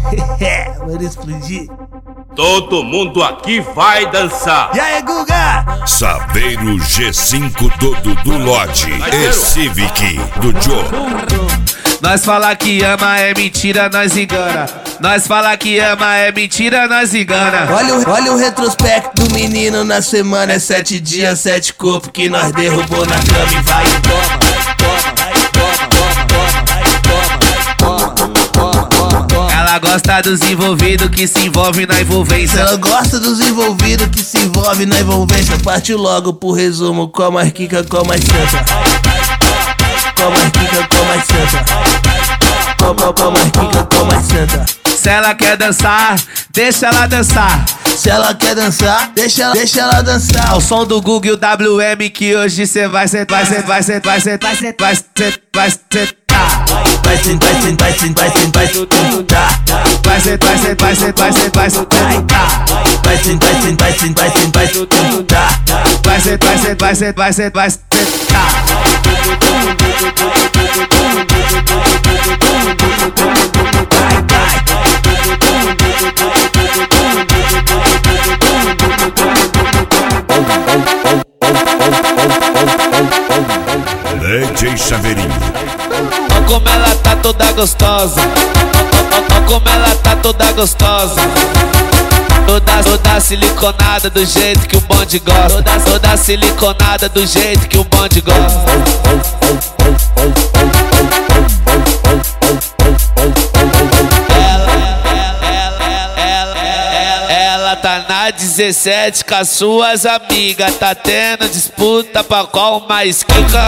Bora explodir. Todo mundo aqui vai dançar. E aí, Guga? Saveiro G5 do Dudu Lodge e Civic do Joe. Nós fala que ama é mentira, nós engana. Nós fala que ama é mentira, nós engana. Olha o retrospecto do menino na semana. É 7 dias, 7 corpos que nós derrubou na cama e vai e toma. Ela gosta dos envolvidos que se envolve na envolvência. Ela gosta dos envolvidos que se envolve na envolvência. Parte logo pro resumo, com mais quica, com mais senta. Com mais quica, com mais senta. Com mais quica, com mais senta. Se ela quer dançar, deixa ela dançar. Se ela quer dançar, deixa ela dançar. Ao som do Google e o WM que hoje cê vai sentar. Vai sentar. Vai sentar. DJ Saveirinho. Olha como ela tá toda gostosa. Olha como ela tá toda gostosa. Toda siliconada do jeito que o bonde gosta. Toda siliconada do jeito que o bonde gosta. Ela tá na 17 com as suas amigas. Tá tendo disputa pra qual mais quica.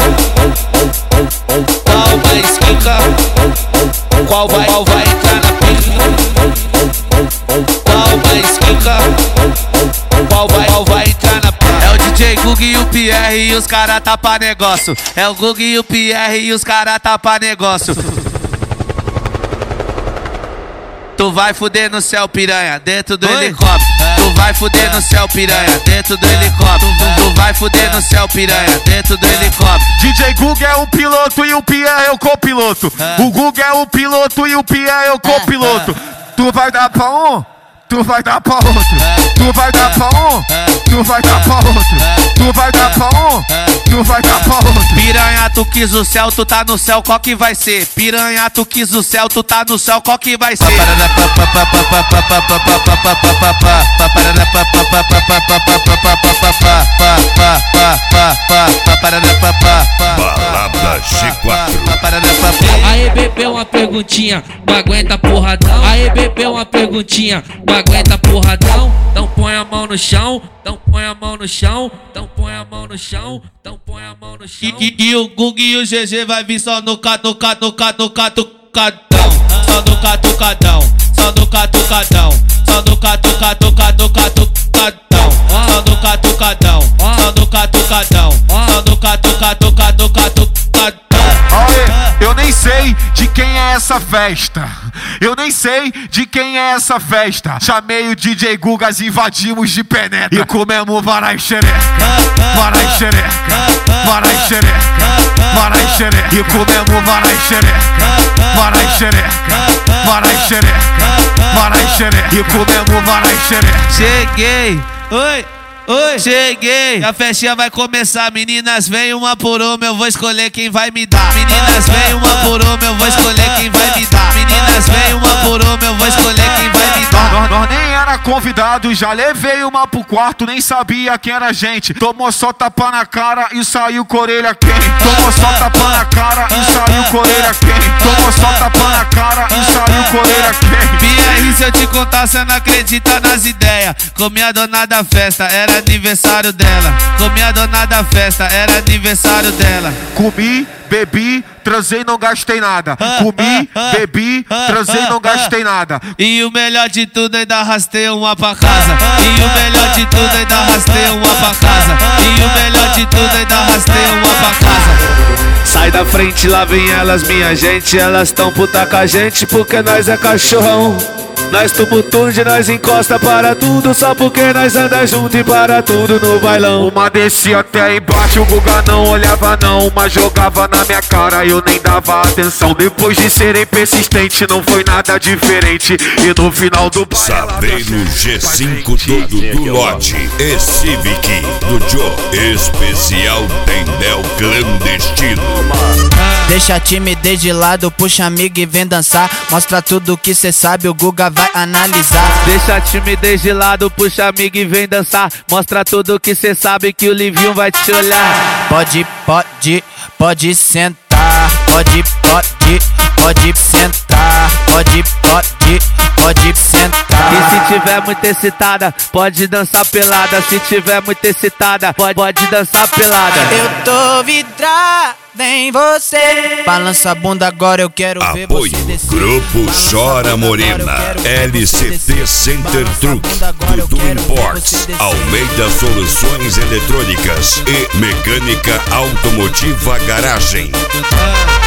Qual mais quica. Qual vai entrar na pica. Qual mais quica. Qual vai entrar na pica. É o DJ Guga e o Pierre e os cara tá pra negócio. É o Guga e o Pierre e os cara tá pra negócio. Tu vai fuder no céu, piranha, dentro do helicóptero. Tu vai fuder no céu, piranha, dentro do helicóptero. Tu vai fuder no céu, piranha, dentro do helicóptero. DJ Guga é o piloto e o Pierre é o copiloto. O Guga é o piloto e o Pierre é o copiloto. Tu vai dar pra um, tu vai dar pra outro. Tu vai dar pra um, tu vai dar pra outro. Tu vai dar pra um, tu vai dar pra outro. Piranha, tu quis o céu, tu tá no céu, qual que vai ser? Piranha, tu quis o céu, tu tá no céu, qual que vai ser? Balada G4. Aí, bebê, uma perguntinha, não aguenta porradão. Aí, bebê, uma perguntinha, não aguenta porradão. Então põe a mão no chão, então põe a mão no chão, então põe a mão no chão, então põe a mão no chão. E o Guga e o GG vai vir só no catucadão. Só no catucadão, só no catucadão, só no catucadão. Só no catucadão, só no catucadão, só no catucadão. Eu nem sei de quem é essa festa. Eu nem sei de quem é essa festa. Chamei o DJ Gugas, invadimos de penetra e comemos varai xereca. Varai xereca, varai xereca, varai xereca. E comemos varai xereca. Varai xereca, varai xereca, varai xereca. E comemos varai xereca. Cheguei, oi. Oi, cheguei, a festinha vai começar. Meninas, vem uma por uma, eu vou escolher quem vai me dar. Meninas, vem uma por uma, eu vou escolher quem vai me dar. Meninas, vem uma por uma, eu vou escolher quem vai me dar. Nós nem era convidado, já levei uma pro quarto, nem sabia quem era a gente. Tomou só tapa na cara e saiu com a orelha quente. Tomou só tapa na cara e saiu com a orelha quente. Tomou só tapa na cara e saiu com a orelha quente. Pierre, se eu te contar, cê não acredita nas ideias. Comi a dona da festa, era aniversário dela. Comi a dona da festa, era aniversário dela. Comi, bebi, transei, não gastei nada. Comi, bebi, transei, não gastei nada. E o melhor de tudo, ainda arrastei uma pra casa. E o melhor de tudo, ainda arrastei uma pra casa. E o melhor de tudo, ainda arrastei uma pra casa. Sai da frente, lá vem elas, minha gente. Elas tão puta com a gente porque nós é cachorrão. Nós tumultude, nós encosta para tudo, só porque nós anda junto e para tudo no bailão. Uma descia até embaixo, o Guga não olhava não. Uma jogava na minha cara e eu nem dava atenção. Depois de serem persistente, não foi nada diferente. E no final do Saveiro G5 do Lodge e Civic do Joe. Especial Tendel Clandestino. Deixa a timidez de lado, puxa amigo e vem dançar. Mostra tudo que cê sabe, o Guga vai analisar. Deixa a timidez de lado, puxa amigo e vem dançar. Mostra tudo que cê sabe que o Livinho vai te olhar. Pode sentar. Pode sentar. Pode sentar. E se tiver muito excitada, pode dançar pelada. Se tiver muito excitada, pode dançar pelada. Eu tô vidrada em você. Balança a bunda agora, eu quero ver Apoio você descer. Grupo Chora Morena, LCT Center Truck, Dudu Imports, Almeida Soluções Eletrônicas e Mecânica Automotiva Garagem.